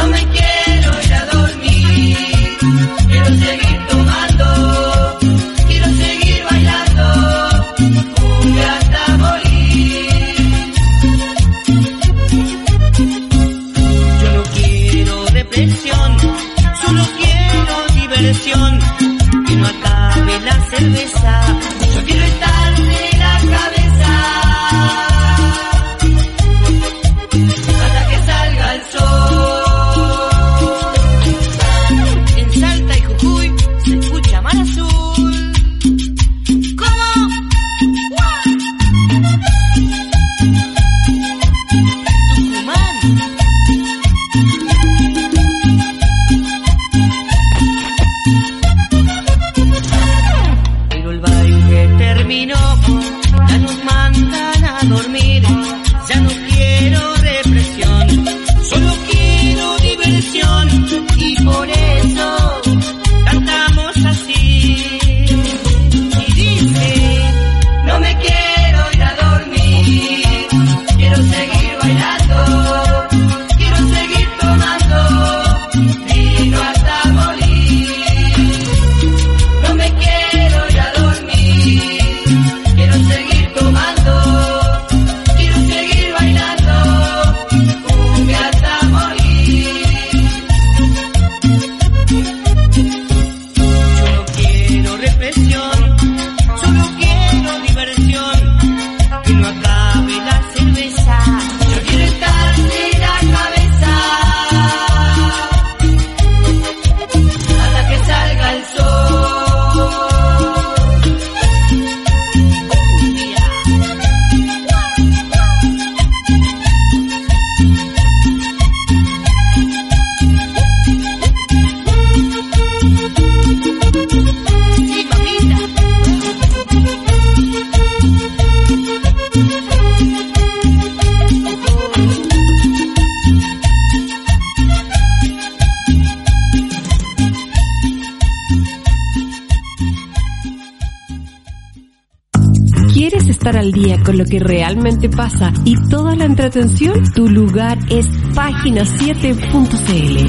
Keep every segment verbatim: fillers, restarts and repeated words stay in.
estar al día con lo que realmente pasa y toda la entretención, tu lugar es página siete punto c l.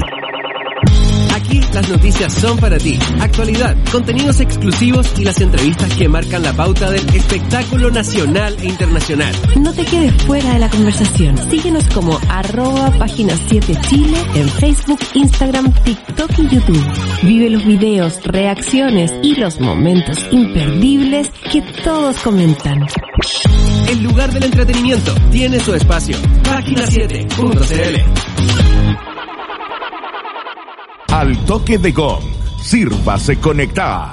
Aquí las noticias son para ti. Actualidad, contenidos exclusivos y las entrevistas que marcan la pauta del espectáculo nacional e internacional. No te quedes fuera de la conversación. Síguenos como arroba página siete Chile en Facebook, Instagram, TikTok y YouTube. Vive los videos, reacciones y los momentos imperdibles que todos comentan. El lugar del entretenimiento tiene su espacio. página siete punto c l. Al toque de gong, sírvase conectar.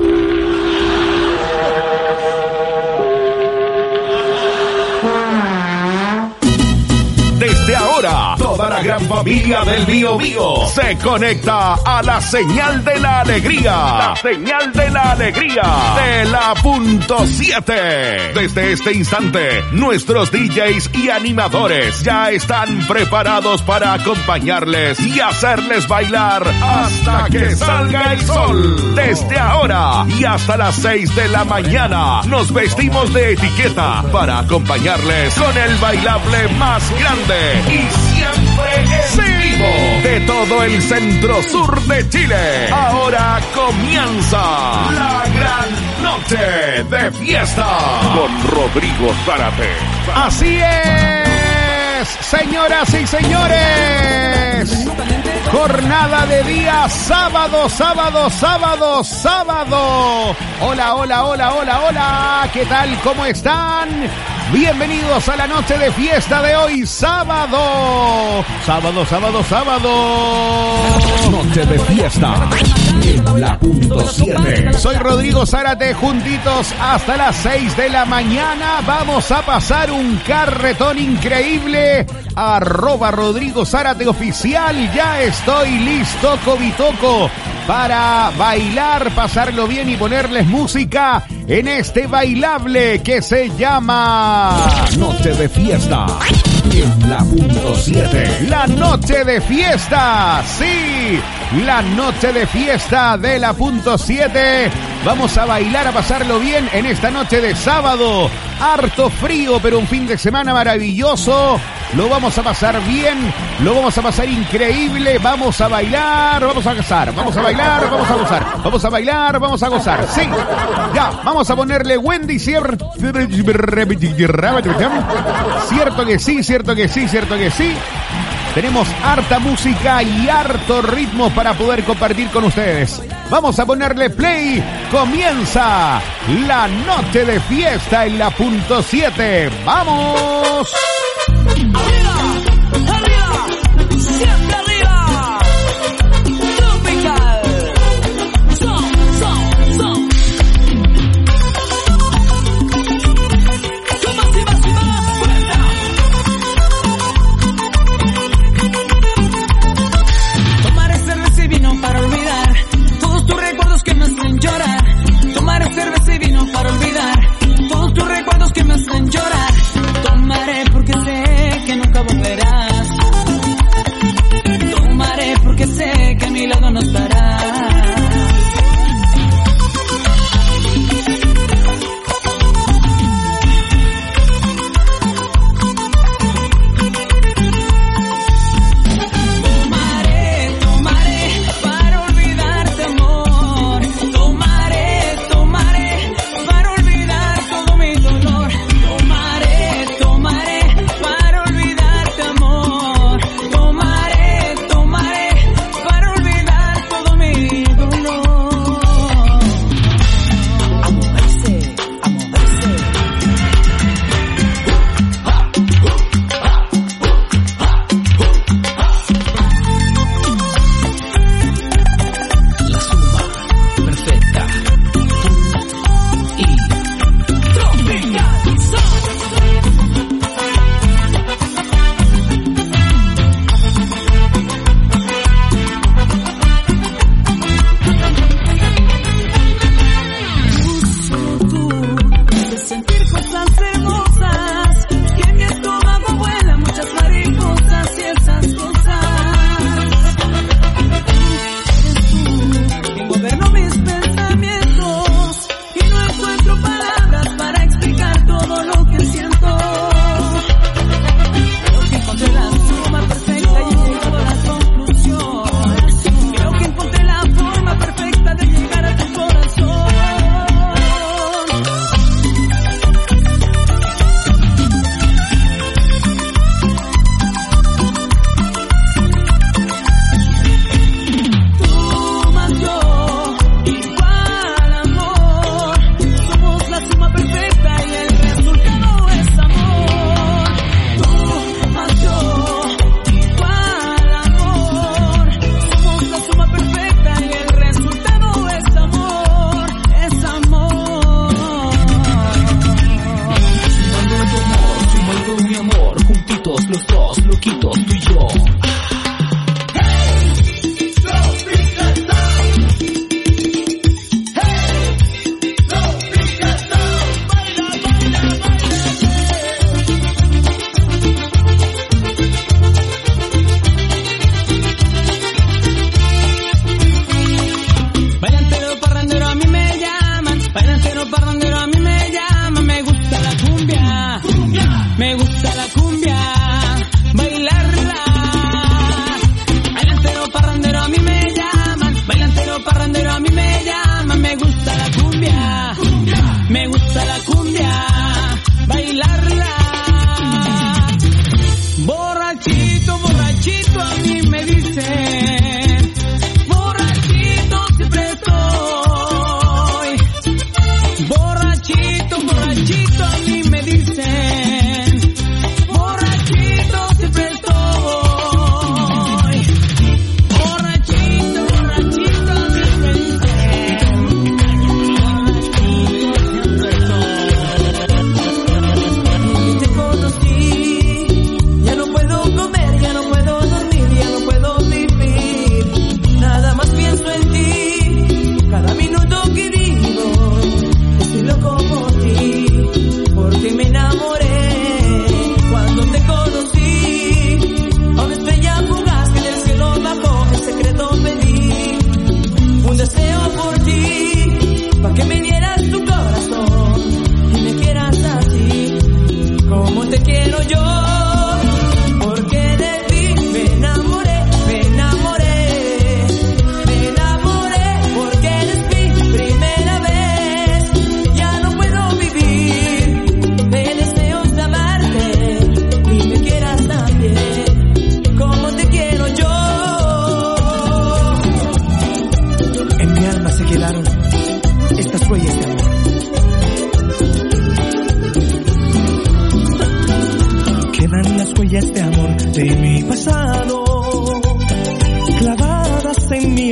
Desde ahora, toda la gran familia del Bío Bío se conecta a la señal de la alegría. La señal de la alegría de la punto siete. Desde este instante, nuestros D Js y animadores ya están preparados para acompañarles y hacerles bailar hasta que salga el sol. Desde ahora y hasta las seis de la mañana, nos vestimos de etiqueta para acompañarles con el bailable más grande y siempre en vivo de todo el centro sur de Chile. Ahora comienza la gran noche de fiesta con Rodrigo Zárate. Así es, señoras y señores. Jornada de día sábado, sábado, sábado, sábado. Hola, hola, hola, hola, hola. ¿Qué tal? ¿Cómo están? Bienvenidos a la noche de fiesta de hoy, sábado. Sábado, sábado, sábado. Noche de fiesta en la punto siete. Soy Rodrigo Zárate, juntitos hasta las seis de la mañana. Vamos a pasar un carretón increíble. Arroba Rodrigo Zárate oficial. Ya estoy listo, Covitoco, para bailar, pasarlo bien y ponerles música en este bailable que se llama Noche de Fiesta en la punto siete. La noche de fiesta, sí, la noche de fiesta de la punto siete. Vamos a bailar, a pasarlo bien en esta noche de sábado. Harto frío, pero un fin de semana maravilloso. lo vamos a pasar bien, lo vamos a pasar increíble, vamos a bailar, vamos a gozar, vamos a bailar, vamos a gozar, vamos a bailar, vamos a gozar, sí, ya, vamos a ponerle Wendy, cierto, cierto que sí, cierto que sí, cierto que sí. Tenemos harta música y harto ritmo para poder compartir con ustedes. Vamos a ponerle play. Comienza la noche de fiesta en la punto siete. ¡Vamos! ¡Arriba! ¡Arriba! ¡Siempre arriba! ¡Tropical! ¡Son, son, son! ¡Toma, si vas, si vas, fuerza! Tomaré cerveza y vino para olvidar todos tus recuerdos que me hacen llorar. Tomaré cerveza y vino para olvidar todos tus recuerdos que me hacen llorar. Tomaré porque sé que nunca volverás.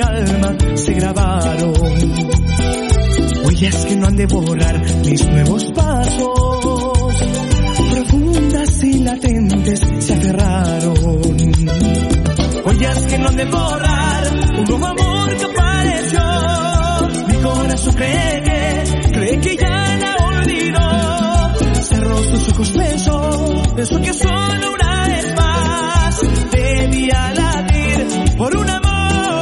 alma se grabaron, huellas que no han de borrar mis nuevos pasos, profundas y latentes se aferraron, huellas que no han de borrar un nuevo amor que apareció. Mi corazón cree que, cree que ya la olvidó, cerró sus ojos, pensó, pensó que solo una vez más debía latir por un amor.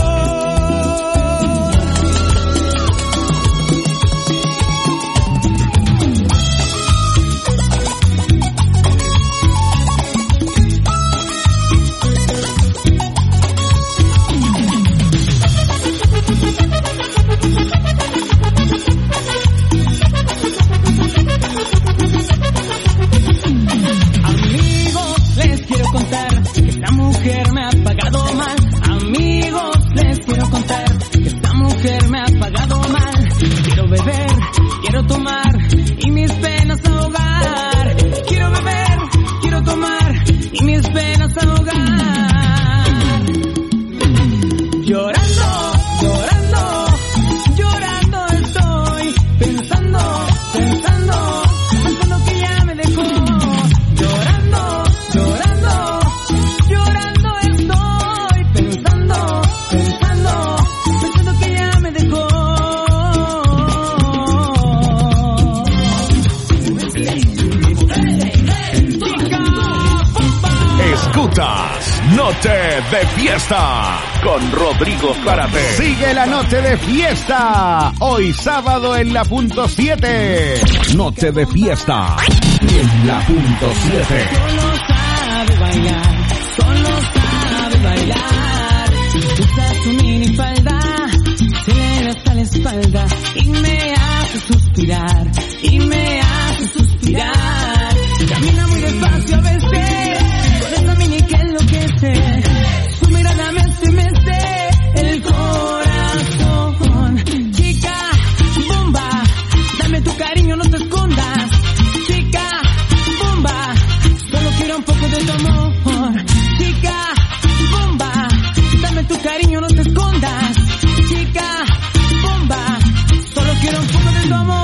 Noche de fiesta con Rodrigo Zárate. Sigue la noche de fiesta. Hoy sábado en la punto siete. Noche de fiesta en la punto siete. Solo sabe bailar, solo sabe bailar. Usa su minifalda, se le da hasta la espalda y me hace suspirar, y me hace suspirar. Camina muy despacio a veces, con esa mini que enloquece. Su mirada me estremece el corazón. Chica, bomba, dame tu cariño, no te escondas. Chica, bomba, solo quiero un poco de tu amor. Chica, bomba, dame tu cariño, no te escondas. Chica, bomba, solo quiero un poco de tu amor.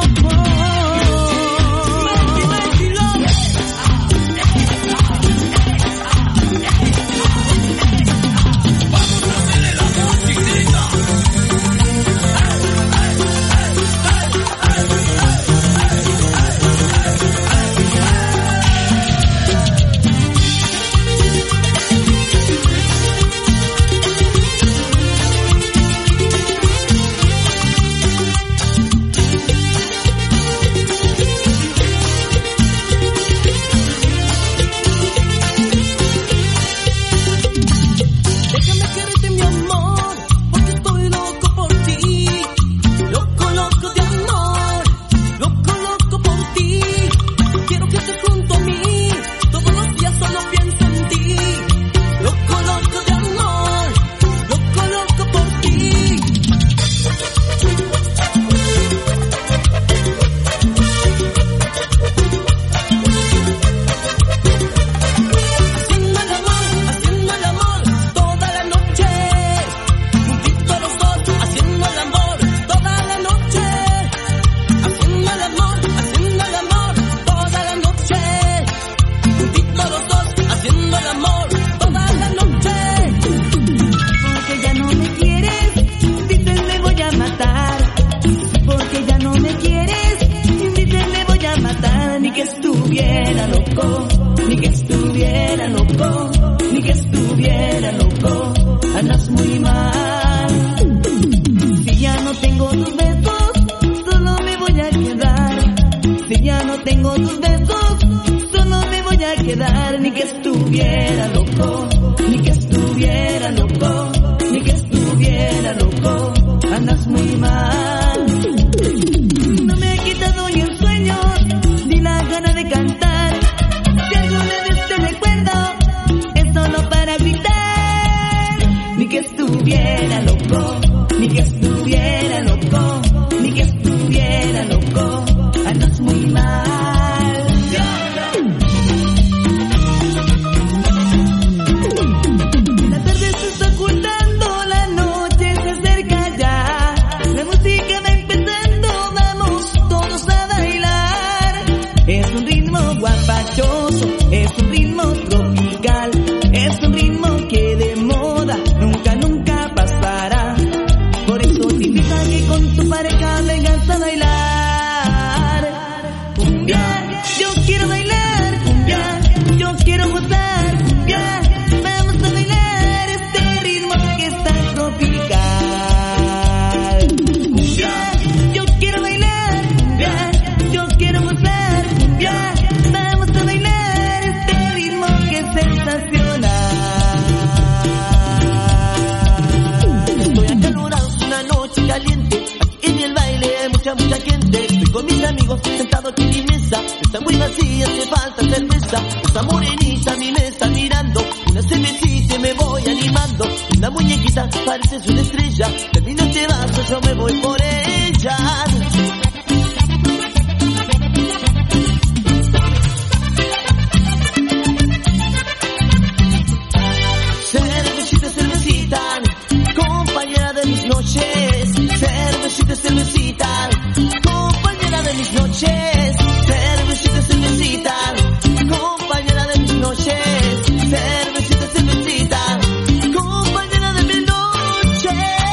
La tarde se está ocultando, la noche se con mis amigos sentado aquí en mi mesa. Está muy vacía, hace falta cerveza. Esa morenita a mí me está mirando. Una cervecita y me voy animando. Una muñequita parece una estrella. Termino este vaso, yo me voy por ella. Cervecita, cervecita, compañera de mis noches. Cervecita, cervecita, compañera de mis noches. Cervecita, cervecita, compañera de mis noches. Cervecita, cervecita, compañera de mis noches.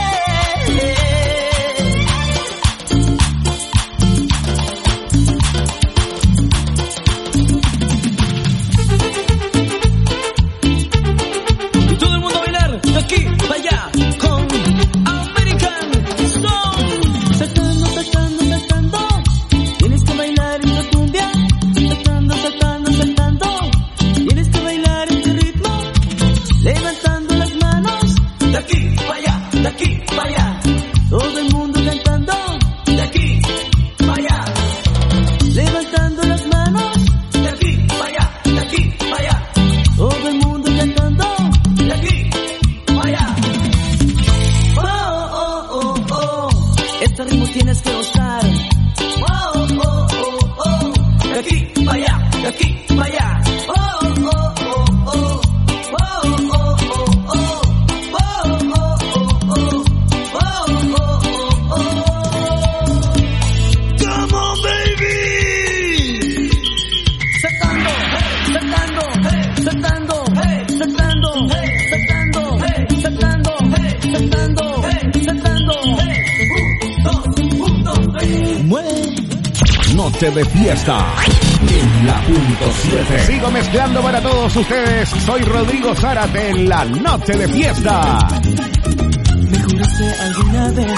Y todo el mundo a bailar de aquí para allá con American Song. Saltando, saltando, saltando, tienes que bailar esta cumbia. Saltando, saltando, saltando, tienes que bailar este ritmo. Levantando las manos, de aquí para allá, de aquí para allá. Todo el mundo cantando, de aquí para allá. Levantando las manos, de aquí para allá, de aquí para allá. Todo el mundo cantando, de aquí para allá. Oh, oh, oh, oh, este ritmo tienes que gozar. Oh, oh, oh, oh, de aquí para allá, de aquí para allá. Oh, oh, oh, oh, oh, oh, oh, oh, oh, oh, oh, oh, oh, oh. Come on, baby. Saltando, saltando, saltando, saltando, saltando, saltando, saltando, saltando. Un, dos, un, dos, tres. Mueve. Noche de fiesta en la punto siete. Sigo mezclando para todos ustedes. Soy Rodrigo Zárate en la Noche de Fiesta. Me juraste alguna vez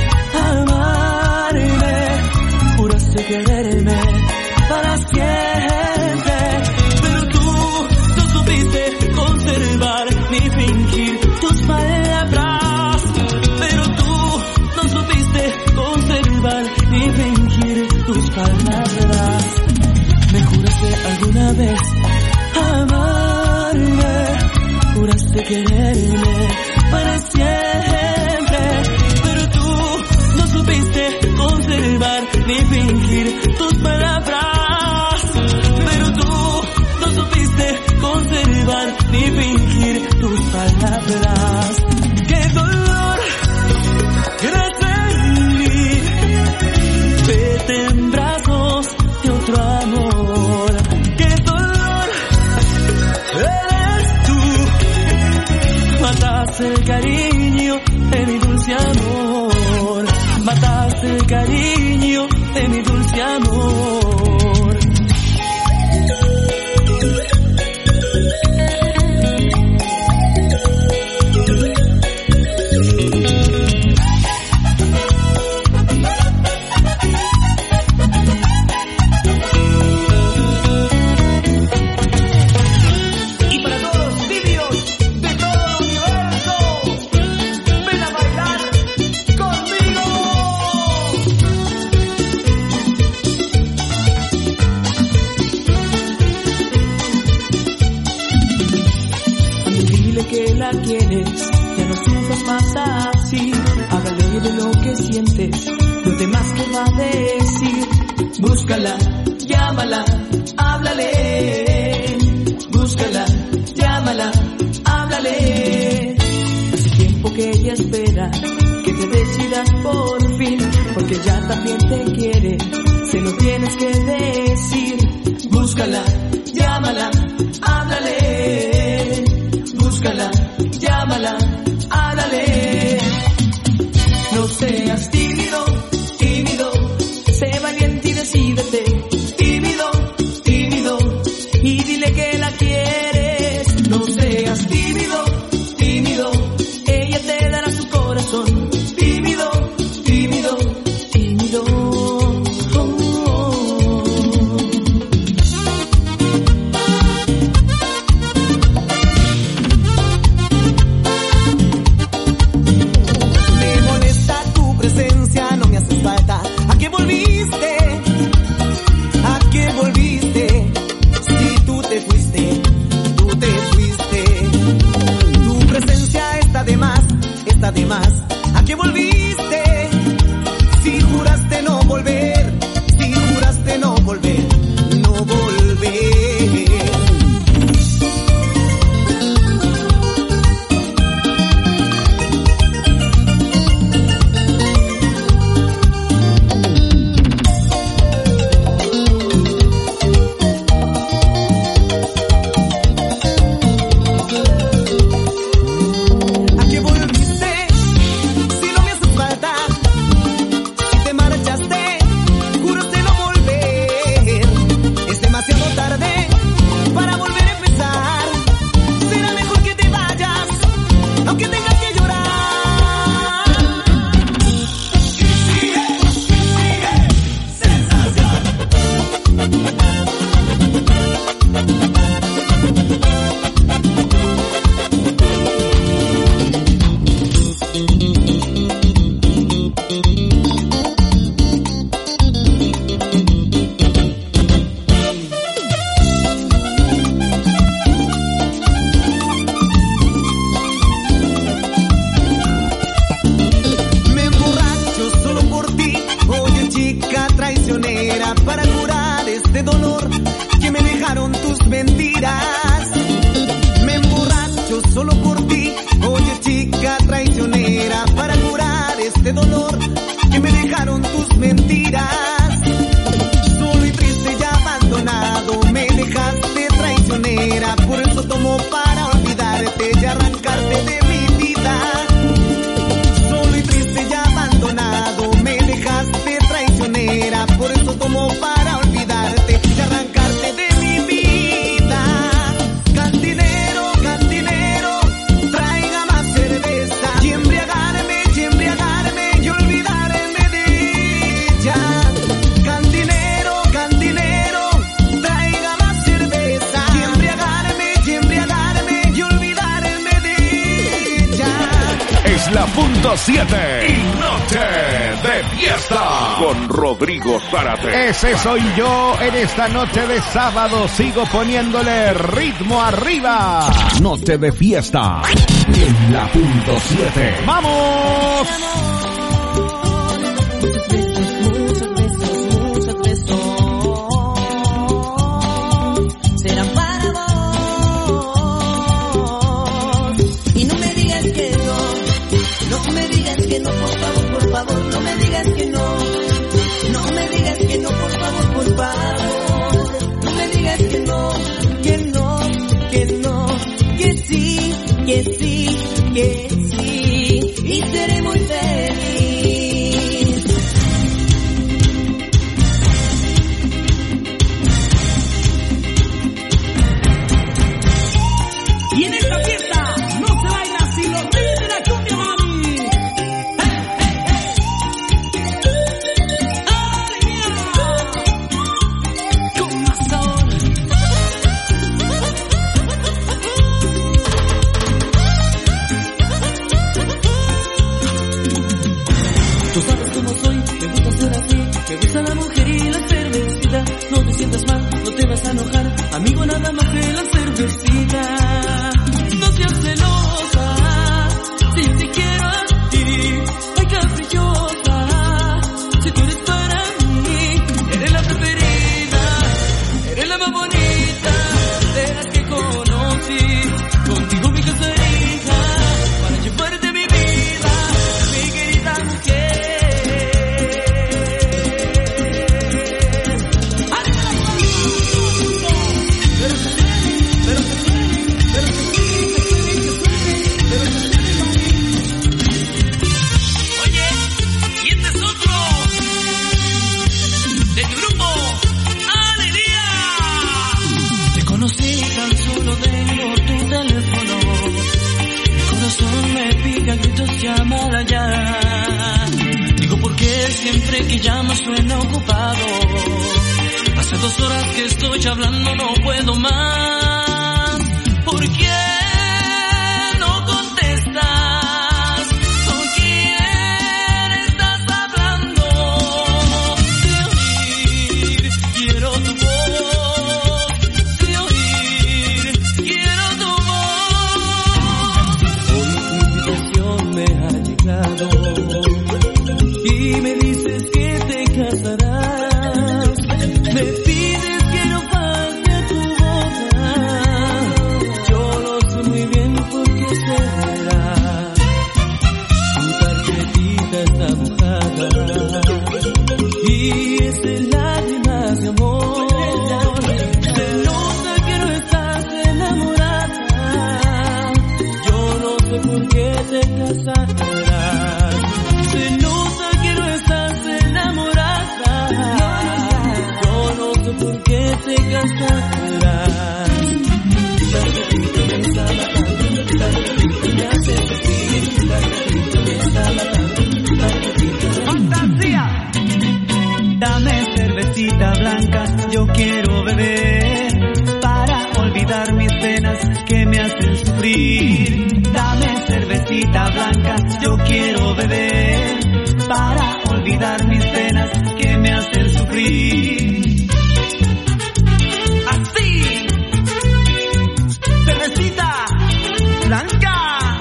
amarme, juraste quererme para siempre, pero tú no supiste conservar ni fingir tus palabras, pero tú no supiste conservar ni fingir tus palabras. Me juraste alguna vez amarme, juraste quererme para siempre, pero tú no supiste conservar ni fingir tus palabras, pero tú no supiste conservar ni fingir tus palabras. ¡Qué dolor! Gracias en mí, vete en brazos de otro amor. ¡Qué dolor! Eres tú. Mataste el cariño de mi dulce amor. Mataste el cariño de mi dulce amor. Y para todos los niños de todo el universo, ven a bailar conmigo. Dile que la quieres, ya no sufras más así. Háblale de lo que sientes, lo demás que va a decir. Búscala, llámala, háblale. Búscala, llámala, háblale. Hace tiempo que ella espera que te decidas por fin, porque ya también te quiere, se lo tienes que decir. Búscala, llámala, háblale. Búscala, llámala, háblale. No seas tímido, tímido, sé valiente y decídete. Tímido, tímido, y dile que la quieres. No seas tímido, tímido, ella te dará su corazón. Tímido, tímido, tímido. Oh, oh, oh. además, ¿a qué volviste? Si juraste no volver, si juraste no volver, no volver. siete y Noche de Fiesta con Rodrigo Zárate. Ese soy yo en esta noche de sábado. Sigo poniéndole ritmo arriba. Noche de Fiesta en la punto siete. ¡Vamos! Que sí, que sí, y seré muy feliz. Y en esta fiesta no se baila sin los reyes de la cumbia, mami. ¡Hey, hey, hey! ¡Alegría! Con más sabor. Tú sabes cómo soy, me gusta ser así, me gusta la mujer y la cervecita. No te sientas mal, no te vas a enojar, amigo, nada más que la cervecita. No seas celosa, si te quiero a ti, ay caprichosa, si tú eres para mí, eres la preferida, eres la más bonita de las que conocí, contigo mi caserita, para llevarte mi vida, mi querida mujer. Llamada ya. Digo porque siempre que llamas suena ocupado. Hace dos horas que estoy hablando, no puedo más. ¿Por qué no contestas? ¿Con quién estás hablando? De oír, quiero tu voz. De oír, quiero tu voz. Hoy tu invitación me ha llegado. blanca, yo quiero beber para olvidar mis penas que me hacen sufrir. Así, cervecita blanca.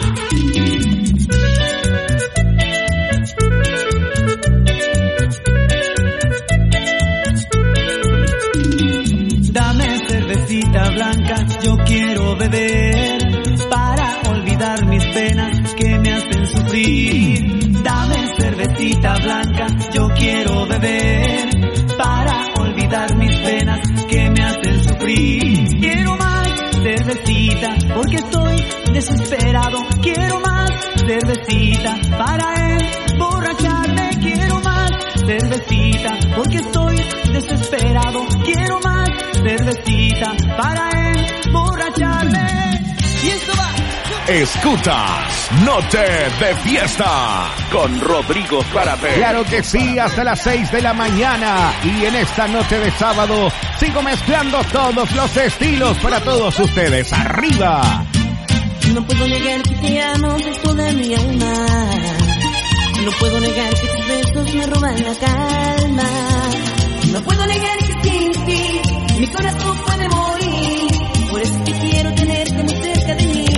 Dame cervecita blanca, yo quiero beber para olvidar mis penas que me hacen sufrir. Dame cervecita blanca, yo quiero beber para olvidar mis penas que me hacen sufrir. Quiero más cervecita porque estoy desesperado. Quiero más cervecita para emborracharme. Quiero más cervecita porque estoy desesperado. Quiero más cervecita para emborracharme. Y esto va. Escuchas Noche de Fiesta con Rodrigo Zárate. Claro que sí, hasta las seis de la mañana. Y en esta noche de sábado sigo mezclando todos los estilos para todos ustedes. ¡Arriba! No puedo negar que te amo dentro de mi alma. No puedo negar que tus besos me roban la calma. No puedo negar que sin ti mi corazón puede morir. Por eso que quiero tenerte muy cerca de mí.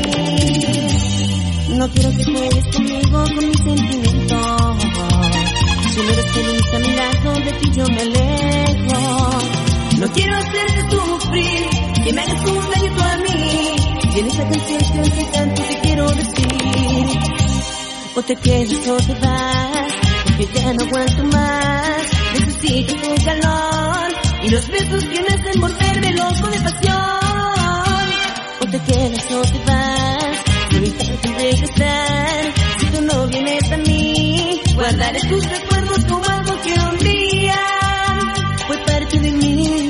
No quiero que juegues conmigo con mis sentimientos. Si no eres feliz a mi lado, de ti yo me alejo. No quiero hacerte sufrir, que me hagas un daño tú a mí. Y en esta canción que tanto te quiero decir. O te quedas o te vas, porque ya no aguanto más. Necesito tu calor y los besos que me hacen volverme loco de pasión. O te quedas o te vas, no me importa regresar. Si tú no vienes a mí, guardaré tus recuerdos como algo que un día fue parte de mí.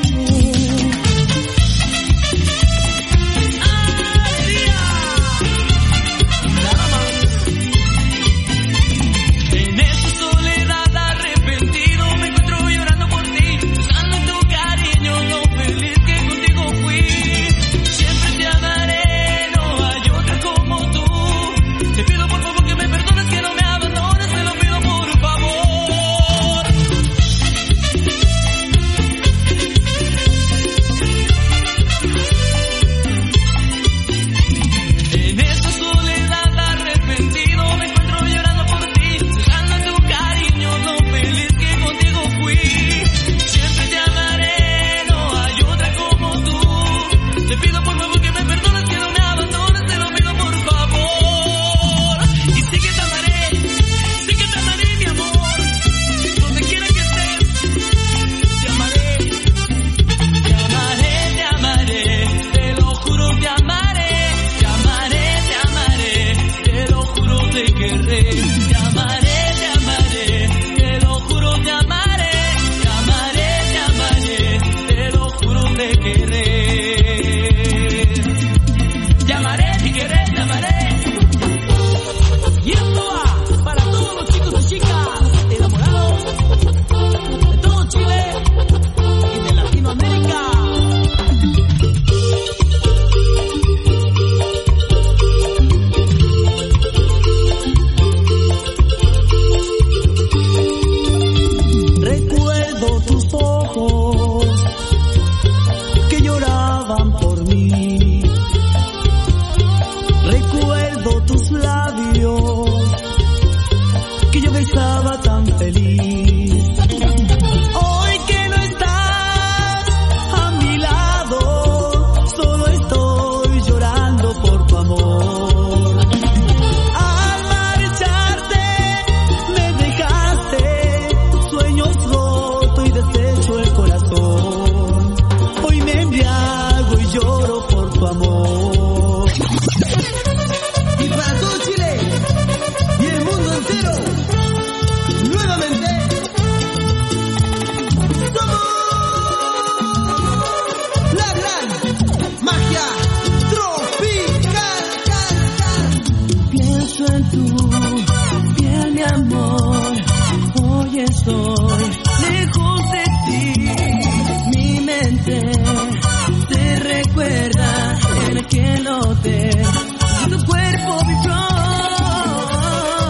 Que no te, tu cuerpo vibró.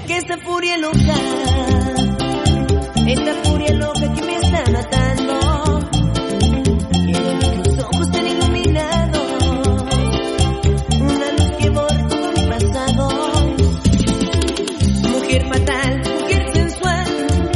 que esa furia loca, esta furia loca que me está matando, quiero que tus ojos estén iluminados, una luz que borra todo mi pasado. Mujer fatal, mujer sensual,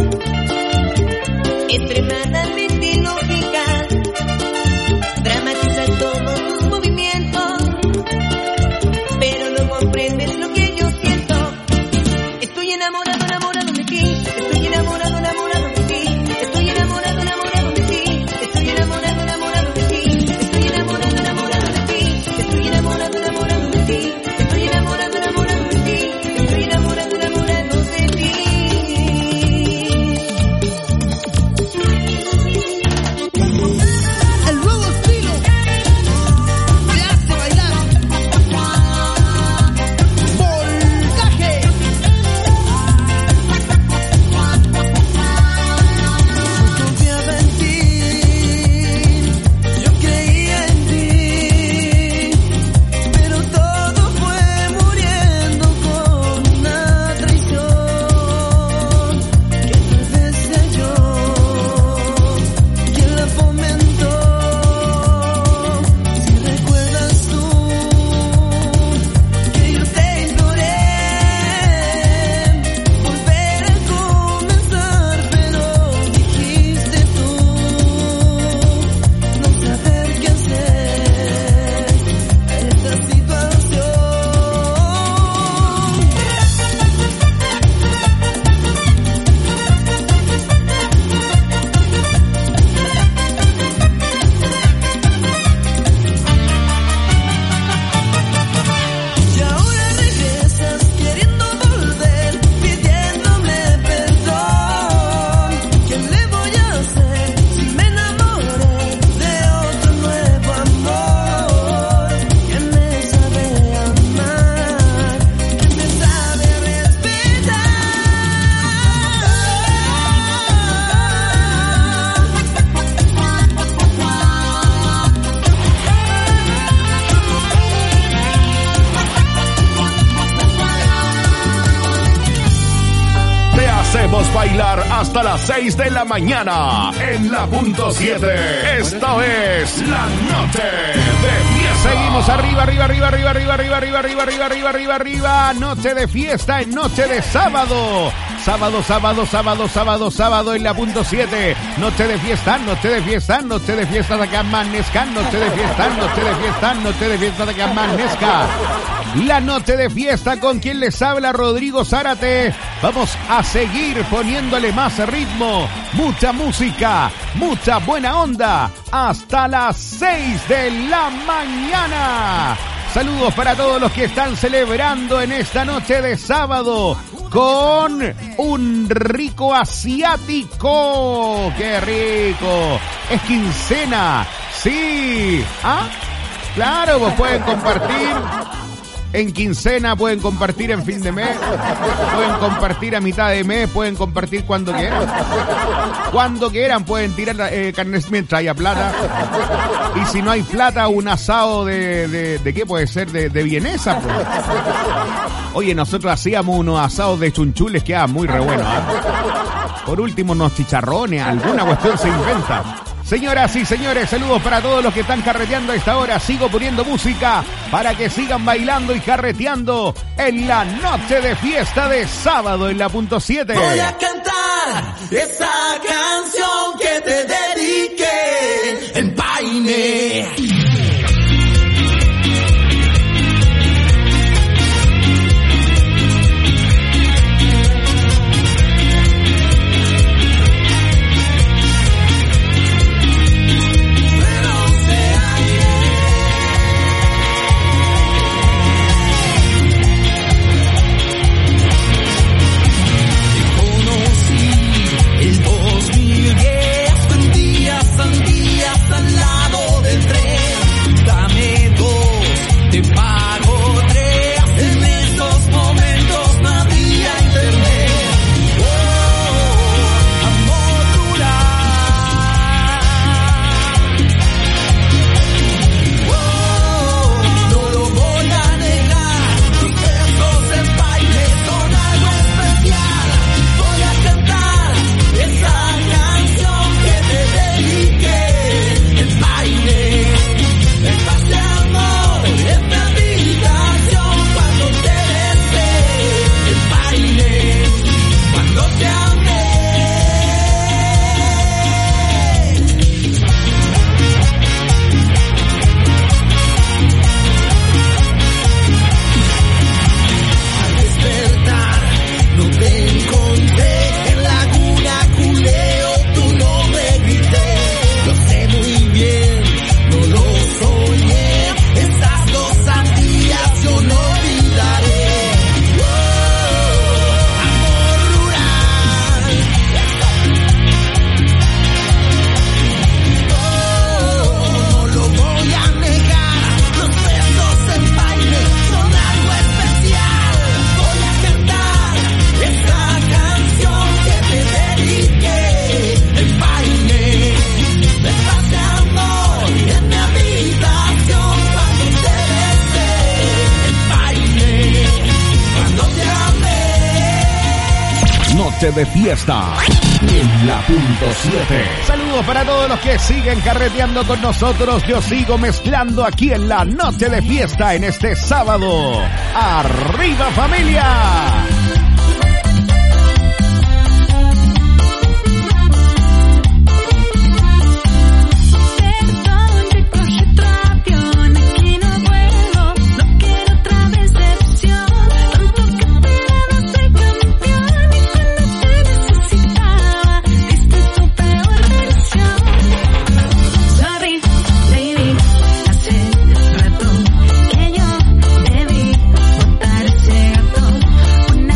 extremadamente ilógica, dramatiza todos tus movimientos, pero no comprendes lo que yo siento. Estoy enamorado, enamorado de ti, estoy enamorado, enamorado de ti, estoy enamorado, enamorado de ti, estoy enamorado, enamorado de ti, estoy enamorado, enamorado de ti, estoy enamorado, enamorado de ti, estoy enamorado, enamorado de ti, estoy enamorado, enamorado de ti. El nuevo estilo te hace bailar. Voltaje. Confiaba en ti, yo creía en ti, pero todo fue muriendo con una traición que tal vez sea yo quien la fomentó. Si recuerdas tú que yo te imploré volver a comenzar, pero dijiste tú no saber qué hacer en esta situación. Y ahora regresas queriendo volver, pidiéndome perdón. ¿Qué le voy a hacer si me enamoré de otro nuevo amor? Que me sabe amar, que me sabe respetar. Te hacemos bailar hasta las seis de la mañana en la punto siete. Esto es La Noche de Fiesta. Seguimos arriba, arriba, arriba, arriba, arriba, arriba, arriba, arriba, arriba, arriba, arriba, arriba. Noche de fiesta en noche de sábado. Sábado, sábado, sábado, sábado, sábado en la punto siete. Noche de fiesta, noche de fiesta, noche de fiesta de Camanesca, noche de fiesta, noche de fiesta, noche de fiesta de Camanesca. La noche de fiesta con quien les habla Rodrigo Zárate. Vamos a seguir poniéndole más ritmo, mucha música, mucha buena onda, hasta las seis de la mañana. Saludos para todos los que están celebrando en esta noche de sábado con un rico asiático. ¡Qué rico! Es quincena, sí. ¿Ah? Claro, pues pueden compartir en quincena, pueden compartir en fin de mes, pueden compartir a mitad de mes, pueden compartir cuando quieran. Cuando quieran pueden tirar eh, carnes mientras haya plata. Y si no hay plata, un asado de... ¿De, de qué puede ser? De, de vienesa, pues. Oye, nosotros hacíamos unos asados de chunchules que eran muy re buenos, ¿eh? Por último, unos chicharrones, alguna cuestión se inventa. Señoras y señores, saludos para todos los que están carreteando a esta hora. Sigo poniendo música para que sigan bailando y carreteando en la noche de fiesta de sábado en la punto siete. Voy a cantar esa canción que te dediqué en Paine. Sandías al lado del noche de fiesta en la punto siete. Saludos para todos los que siguen carreteando con nosotros. Yo sigo mezclando aquí en la noche de fiesta en este sábado. ¡Arriba, familia! Una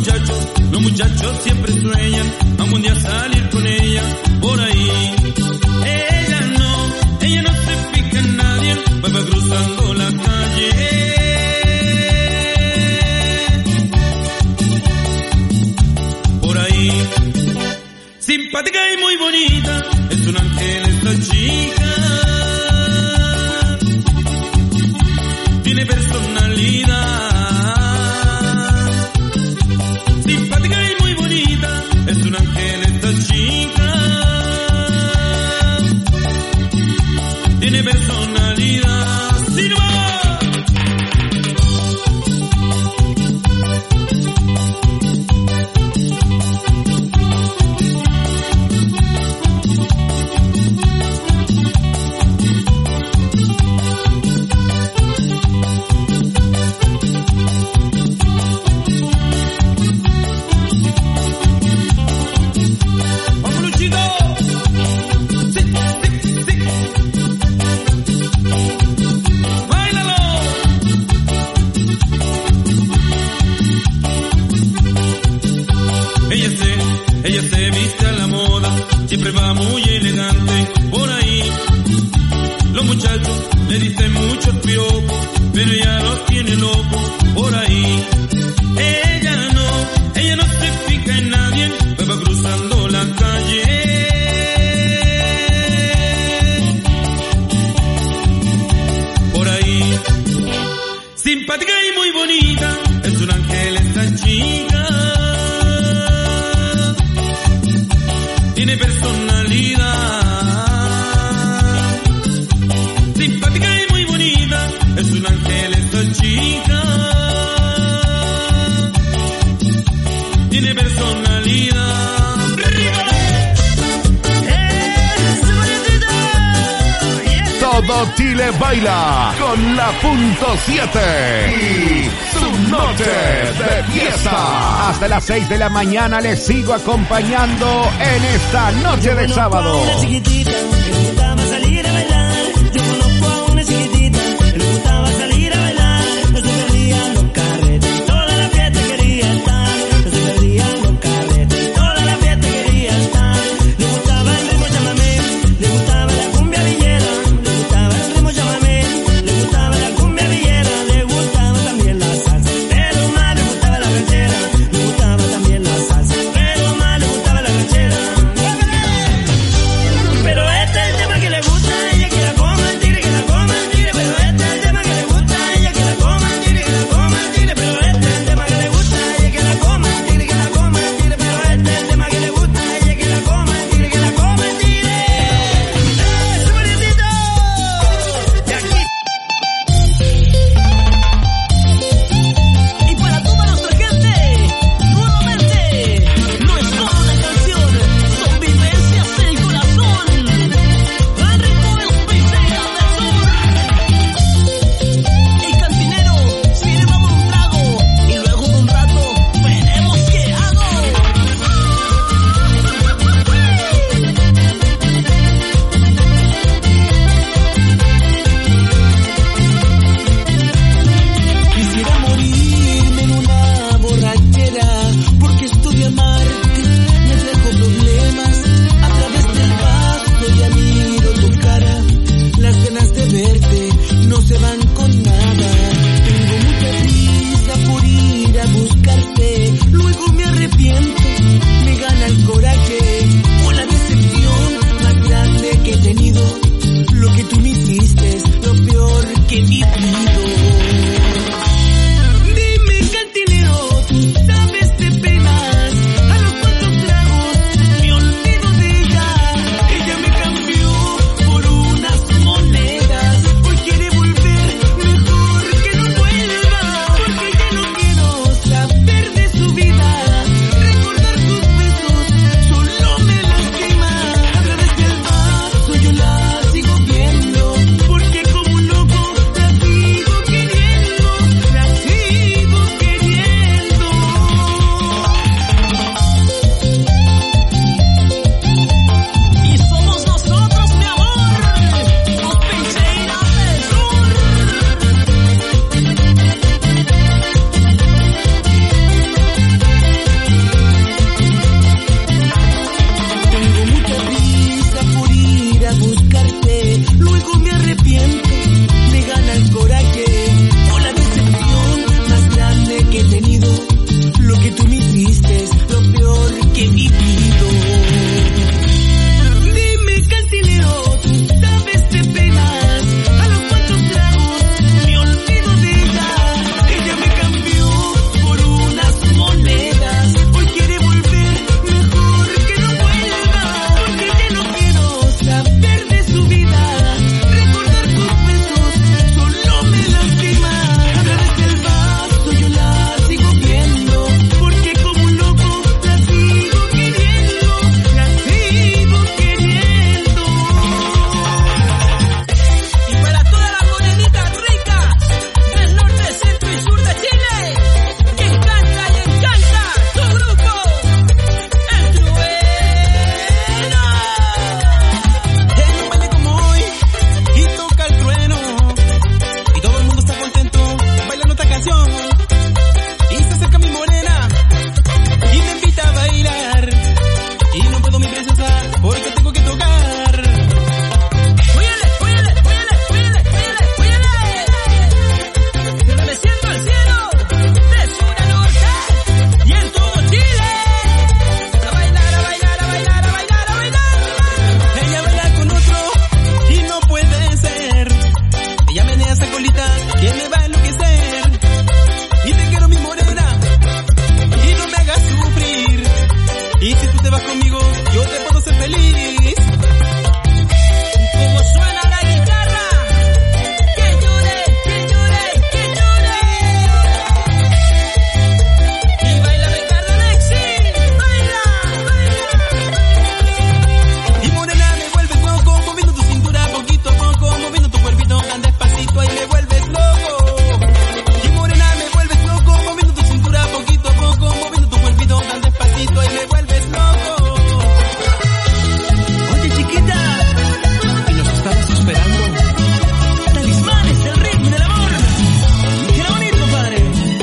muchachos, los muchachos siempre sueñan algún día salir con ella por ahí. Ella no, ella no se fija en nadie, va cruzando la calle. Por ahí, simpática y muy bonita, es un ángel esta chica. Tiene personalidad. Simpática y muy bonita, es un ángel esta chica. Tiene personalidad. ¡Sí, no! Siempre va muy elegante por ahí. Los muchachos le dicen muchos piropos, pero ella los tiene locos por ahí. Ella no, ella no se fija en nadie, va cruzando la calle. Por ahí, simpática y muy bonita, es un ángel esta chica. Tiene personalidad. Simpática y muy bonita, es un ángel esta chica. Tiene personalidad. Todo Chile baila con la punto siete y su noche de fiesta. Hasta las seis de la mañana les sigo acompañando en esta noche de sábado. Una chiquitita, le gustaba salir a bailar. Yo conozco a una chiquitita, le gustaba salir a bailar. No se perdía los carretes, toda la fiesta quería estar. No se perdía los carretes, toda la fiesta quería estar. Le gustaba el ritmo chamamé, le gustaba la cumbia villera. Le gustaba el ritmo chamamé, le gustaba la cumbia villera. Le gustaba también la salsa, pero más le gustaba la ranchera. Le gustaba también la salsa, pero más le gustaba la ranchera. Pero este tenido. Lo que tú me hiciste es lo peor que he vivido. Dime, cantinero, tú sabes de penas. A los cuantos tragos me olvido de ella. Ella me cambió por unas monedas. Hoy quiere volver, mejor que no vuelva. Porque ya no quiero saber de su vida. Recordar sus besos solo me lastima. A través del vaso yo la sigo viendo. Porque como un loco la sigo queriendo. La sigo queriendo. Y para todas las morenitas ricas del norte, centro y sur de Chile, que encanta y encanta su grupo, El Trueno. En un baile como hoy, y toca el trueno, y todo el mundo está contento bailando esta canción. Y se acerca mi morena, y me invita a bailar, y no puedo mi preciosa, porque tengo que tocar. Óyale, óyale, óyale, óyale, óyale, óyale. Estremeciendo al cielo, de sur a norte, y en todo Chile. A bailar, a bailar, a bailar, a bailar, a bailar. Ella baila con otro, y no puede ser. Ella menea esa colita, que me va a enloquecer. Y te quiero, mi morena, y no me hagas sufrir. Y si tú te vas conmigo, yo te puedo hacer feliz. Como suena la guitarra, que llore, que llore, que llore. Y baila Ricardo Alexis, baila, baila. Y morena, me vuelves loco, moviendo tu cintura poquito a poco, moviendo tu cuerpito tan despacito, ahí me vuelves loco. Y morena, me vuelves loco, moviendo tu cintura poquito a poco, moviendo tu cuerpito tan despacito, ahí me vuelves loco. Oye, chiquita, y nos estabas esperando. Talismanes, el ritmo del amor. Qué bonito, padre.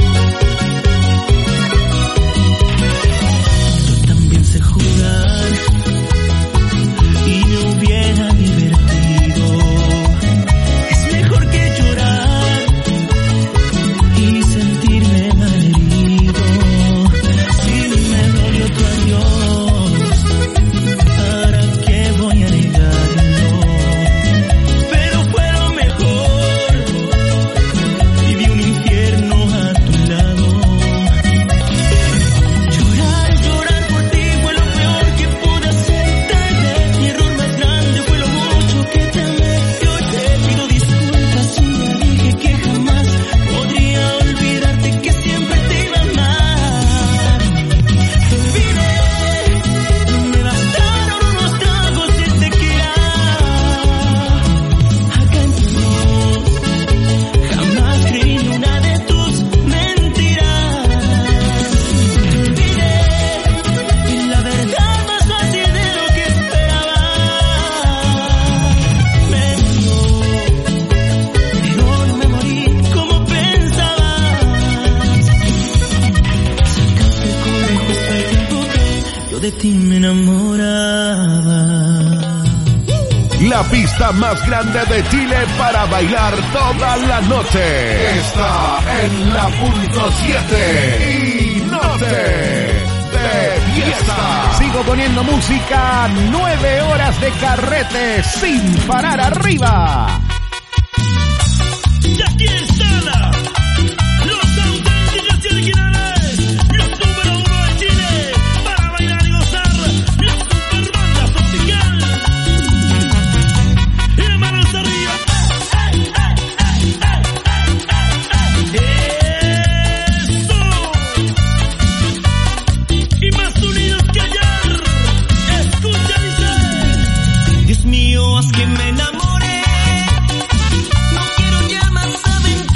Yo también sé jugar y me hubiera divertido. Es mejor que llorar y sentirme malherido. Si me dolió tu adiós, ¿para qué voy a negarlo? Pero fue lo mejor. Viví un infierno a tu lado. Llorar, llorar por ti fue lo peor que pude hacer. Tal vez mi error más grande fue lo mucho que te amé. Yo te pido disculpas si me dije que jamás podría olvidarte, que siempre te iba a amar. Te olvidé, me bastaron unos tragos de tequila. Acá entre nos, jamás creí ni una de tus mentiras. Te olvidé, y la verdad más fácil de lo que esperaba. Me dio, pero no me morí como pensabas. Sacaste el cobre justo al tiempo que yo de ti me enamoraba. La pista más grande de Chile para bailar toda la noche. Está en la punto siete. Y noche de fiesta. Sigo poniendo música, nueve horas de carrete sin parar arriba. Y aquí están los auténticos originales, los número uno de Chile, para bailar y gozar, la superbanda tropical. Y manos arriba. ¡Eso! Y más unidos que ayer. Escucha, dice. Dios mío, haz que me enamore. No quiero ya más aventuras.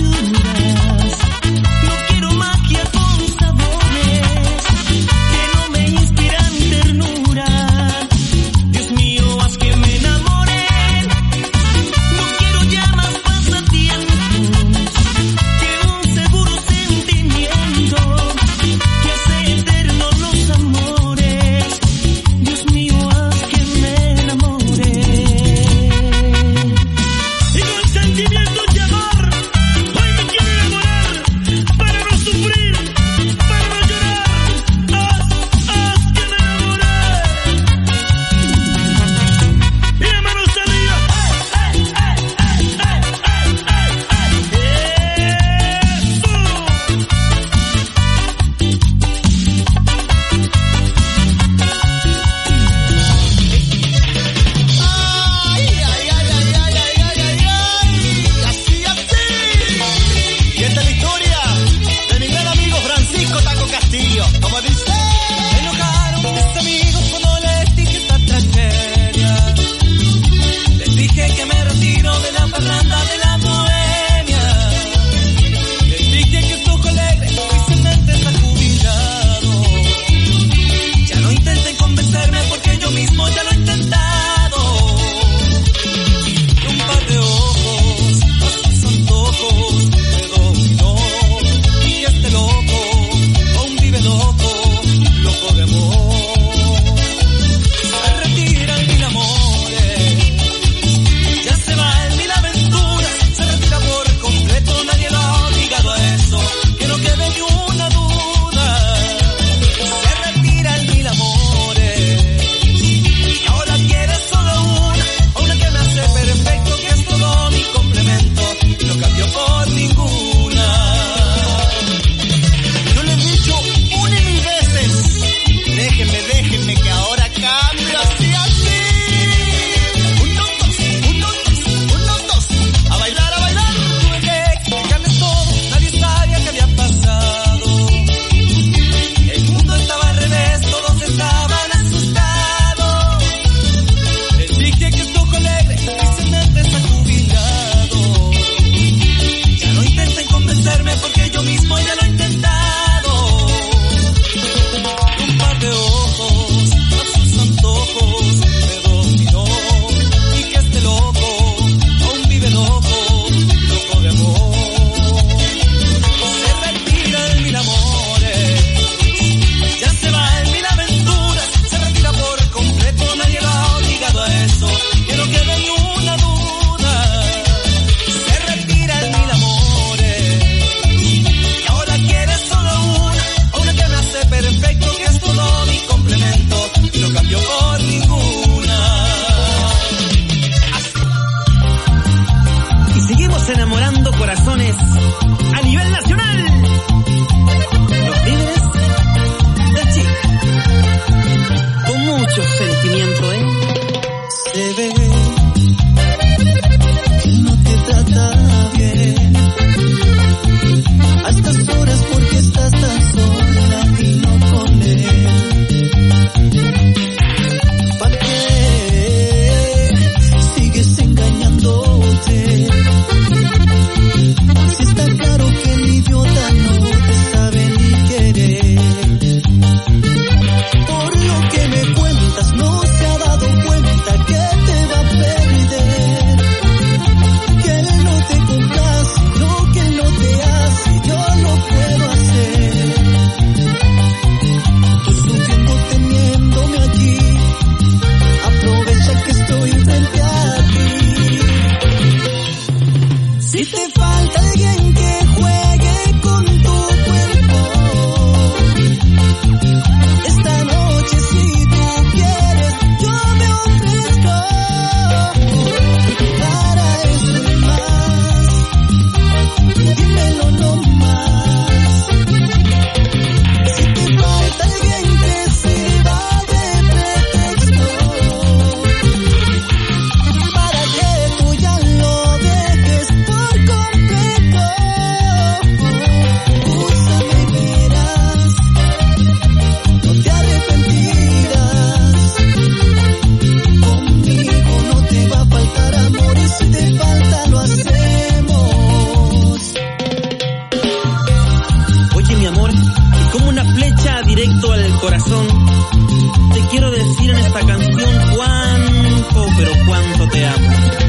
directo al corazón, te quiero decir en esta canción cuánto, pero cuánto te amo.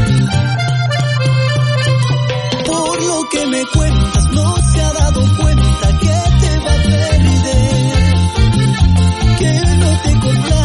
Por lo que me cuentas, no se ha dado cuenta que te va a perder, que no te cortará.